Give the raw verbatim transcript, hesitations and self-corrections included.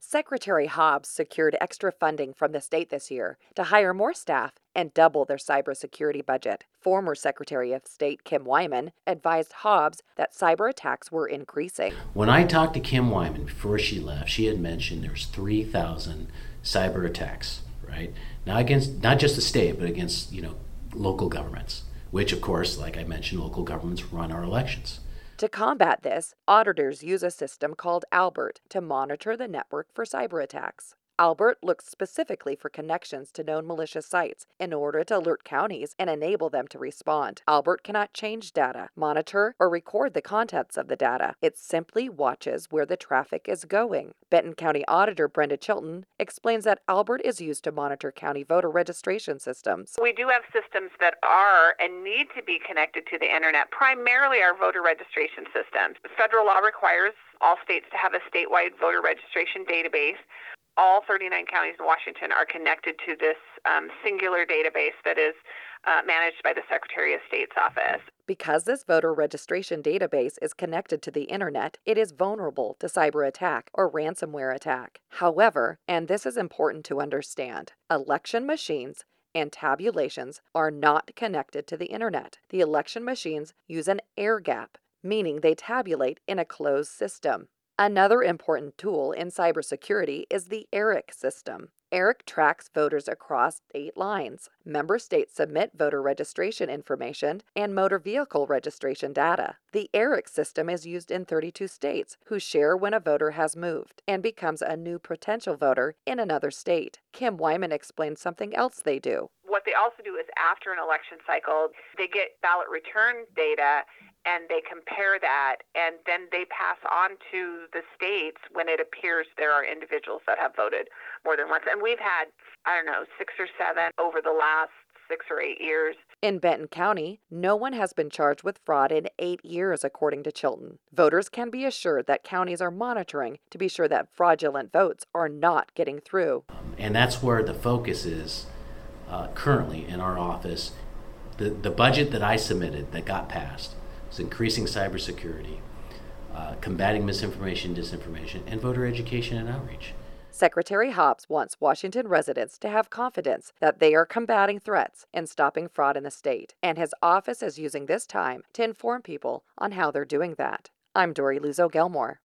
Secretary Hobbs secured extra funding from the state this year to hire more staff and double their cybersecurity budget. Former Secretary of State Kim Wyman advised Hobbs that cyber attacks were increasing. When I talked to Kim Wyman before she left, she had mentioned there's three thousand cyber attacks, right? Now against not just the state, but against, you know, local governments, which of course, like I mentioned, local governments run our elections. To combat this, auditors use a system called Albert to monitor the network for cyber attacks. Albert looks specifically for connections to known malicious sites in order to alert counties and enable them to respond. Albert cannot change data, monitor, or record the contents of the data. It simply watches where the traffic is going. Benton County Auditor Brenda Chilton explains that Albert is used to monitor county voter registration systems. We do have systems that are and need to be connected to the internet, primarily our voter registration systems. Federal law requires all states to have a statewide voter registration database. All thirty-nine counties in Washington are connected to this um, singular database that is uh, managed by the Secretary of State's office. Because this voter registration database is connected to the internet, it is vulnerable to cyber attack or ransomware attack. However, and this is important to understand, election machines and tabulations are not connected to the internet. The election machines use an air gap, meaning they tabulate in a closed system. Another important tool in cybersecurity is the ERIC system. ERIC tracks voters across state lines. Member states submit voter registration information and motor vehicle registration data. The ERIC system is used in thirty-two states, who share when a voter has moved and becomes a new potential voter in another state. Kim Wyman explains something else they do. What they also do is after an election cycle, they get ballot return data and they compare that, and then they pass on to the states when it appears there are individuals that have voted more than once. And we've had, I don't know, six or seven over the last six or eight years. In Benton County, no one has been charged with fraud in eight years, according to Chilton. Voters can be assured that counties are monitoring to be sure that fraudulent votes are not getting through. Um, and that's where the focus is uh, currently in our office. The, the budget that I submitted that got passed is increasing cybersecurity, uh, combating misinformation, disinformation, and voter education and outreach. Secretary Hobbs wants Washington residents to have confidence that they are combating threats and stopping fraud in the state, and his office is using this time to inform people on how they're doing that. I'm Dory Luzo Gelmore.